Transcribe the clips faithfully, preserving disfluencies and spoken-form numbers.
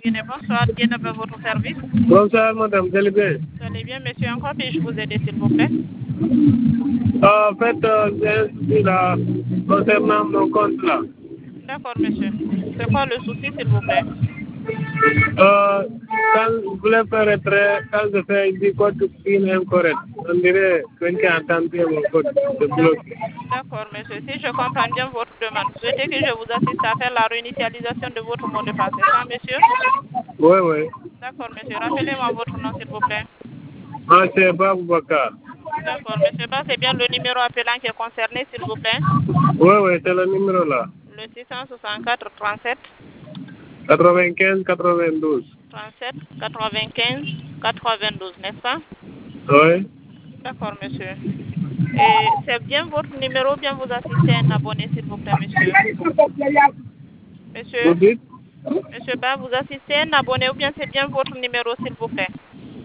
Guinée. Bonsoir, bien à votre service. Bonsoir, madame, vous allez bien? Vous allez bien, monsieur. Encore puis-je vous aider, s'il vous plaît? En fait, euh, j'ai un souci là, concernant mon compte là. D'accord, monsieur. C'est quoi le souci, s'il vous plaît? Euh, quand je voulais faire retrait, quand je fais du code PIN incorrect, on dirait quelqu'un a tenté mon code de bloc. D'accord, monsieur. Si je comprends bien votre demande, vous souhaitez que je vous assiste à faire la réinitialisation de votre mot de passe, c'est ça, monsieur? Oui, oui. D'accord, monsieur. Rappelez-moi votre nom, s'il vous plaît. Ah, c'est Babou Bakar. D'accord, monsieur. Bah, c'est bien le numéro appelant qui est concerné, s'il vous plaît. Oui, oui, c'est le numéro là. Le six cent soixante-quatre trente-sept quatre-vingt-quinze quatre-vingt-douze. trente-sept quatre-vingt-quinze quatre-vingt-douze, n'est-ce pas? Oui. D'accord, monsieur. Et c'est bien votre numéro ou bien vous assistez à un abonné, s'il vous plaît, monsieur? Monsieur? Vous dites? Monsieur Ba, vous assistez à un abonné ou bien c'est bien votre numéro, s'il vous plaît?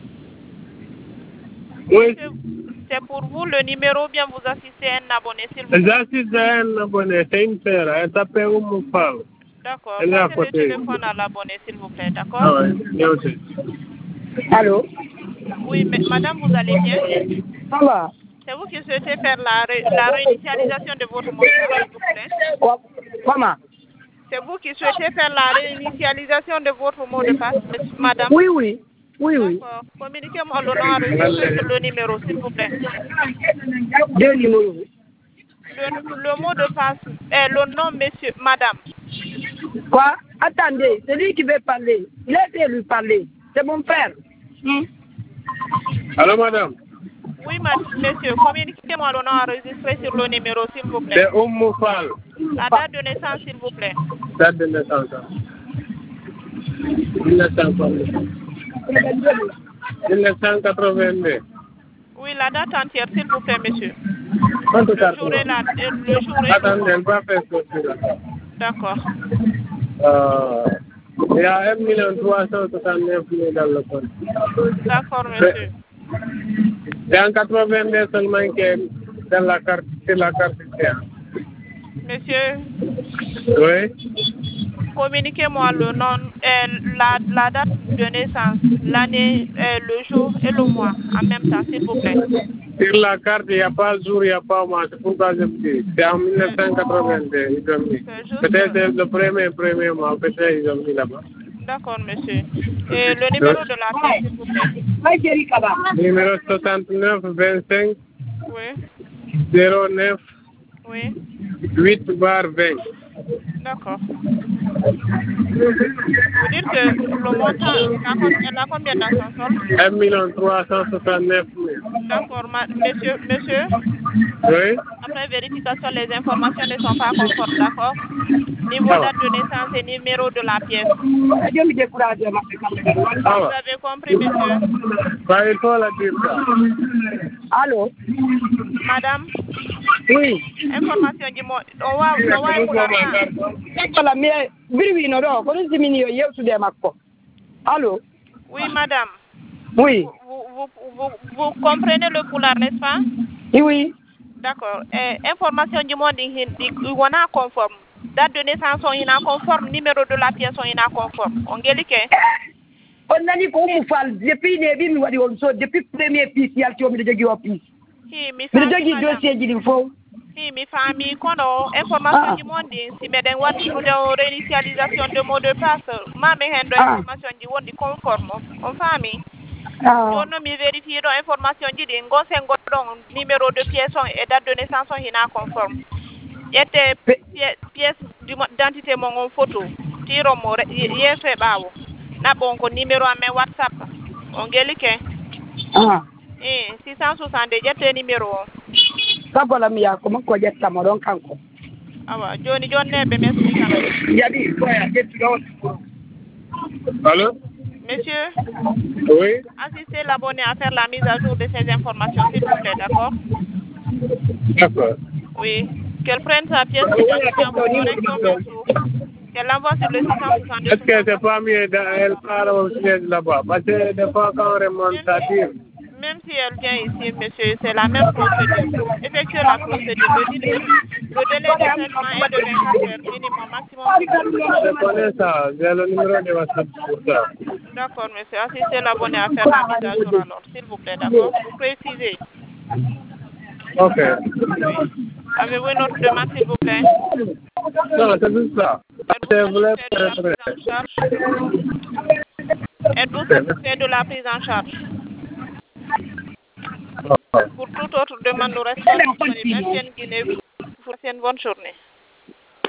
Oui. C'est pour vous le numéro ou bien vous assistez à un abonné, s'il vous plaît? J'assiste à un abonné, c'est une sœur, elle s'appelle Oumou Fall. D'accord. Elle est à Passez le côté. téléphone à l'abonné, s'il vous plaît, d'accord? Ah oui, bien aussi. Allô? Oui, mais madame, vous allez bien? Ça va? C'est vous qui souhaitez faire la, ré, la réinitialisation de votre mot de passe, s'il vous plaît? Comment? C'est vous qui souhaitez faire la réinitialisation de votre mot de passe, madame? Oui, oui. Oui, oui. D'accord. Communiquez-moi le nom enregistré sur le numéro, s'il vous plaît. Deux numéros. Le, le mot de passe est le nom, monsieur, madame. Quoi? Attendez, c'est lui qui veut parler. Laissez-lui parler. C'est mon frère. Hmm? Allô, madame? Oui, madame, monsieur, communiquez-moi le nom enregistré sur le numéro, s'il vous plaît. C'est Oumou Fall. La date de naissance, s'il vous plaît. Date de naissance. mille neuf cent quatre-vingt-deux. Oui, la date entière, s'il vous plaît, monsieur. Le jour et la, le jour et Attendez, elle va faire ce là. D'accord. Euh, il y a un million trois cent soixante-neuf mille dans le compte. D'accord, monsieur. C'est en quatre-vingt-deux seulement qui est dans la carte, c'est la carte. Monsieur, oui. communiquez-moi le nom, euh, la, la date de naissance, l'année, euh, le jour et le mois en même temps, s'il vous plaît. Sur la carte, il n'y a pas jour, il n'y a pas mois. C'est pourquoi je me dis. C'est en mille neuf cent quatre-vingt-deux, ils ont mis. Peut-être c'est le premier, premier mois, peut-être ils ont mis là-bas. D'accord, monsieur. Et le numéro de la pièce, s'il vous plaît. Numéro soixante-neuf vingt-cinq Oui. zéro neuf Oui. huit bar vingt. D'accord. Vous dites que le montant, elle a combien dans son solde? un million trois cent soixante-neuf mille. D'accord, monsieur, monsieur. Oui. Après vérification, les informations ne sont pas conformes, d'accord? Niveau Ah, date de naissance et numéro de la pièce. ah, Vous avez compris, monsieur? bah, il faut la dire ça. Allô? Madame? Oui. Information du mot. On va, on va pour la Voilà, mais oui, non, non, on est diminué, il y a aussi des macros. Allô? Oui, madame. Oui. Vous, vous, vous, vous comprenez le poulard, n'est-ce pas? Oui. D'accord. Eh, information du monde, on a conforme. Date de naissance, on est conforme. Numéro de la pièce, on est conforme. On guélique. On a dit qu'on vous parle depuis les villes, depuis le premier piste, il y a qui ont mis le piste. Mi famille, dossier il faut. Si mi famille, kono information du monde, si meden wadi pour la réinitialisation de mot de passe, ma me hendo information du monde conforme. On famille. Donc mi vérifie do information di de ngo sengo don numéro de pièce et date de naissance on hina conforme. Yete pièce d'identité mon photo. Tiro mo yefe bawo. Na bon ko numéro à mes WhatsApp. On gelike. Ah. Eh, six cent soixante jette numéro. Kabola mi ya ko ko jetta mo don kanko. Awa, joni jonne be merci kana. Yadi ko ya jetti do. Allô? Monsieur? Oui. Assistez l'abonné à faire la mise à jour de ces informations, s'il vous plaît, d'accord? D'accord. Oui. Qu'elle prenne sa pièce d'identité en correction perso. Qu'elle l'envoie sur le six cent soixante-deux. Est-ce que c'est pas mieux d'elle part au siège là-bas? Parce que des fois quand on remonte, ça tire. Même si elle vient ici, monsieur, c'est la même procédure. Effectuez la procédure. Le délai, le délai de traitement est de vingt-quatre heures minimum, maximum. Je connais ça. J'ai le numéro de WhatsApp pour ça. D'accord, monsieur. Assistez l'abonné à faire la mise à jour alors, s'il vous plaît, d'accord? Vous précisez. Ok. Oui. Avez-vous une autre demande, s'il vous plaît? Non, c'est juste ça. Êtes-vous satisfait de la prise en charge? Êtes-vous satisfait de la prise en charge? Pour toute autre demande, nous restons disponibles. Merci, Guinée. Vous passez une bonne journée.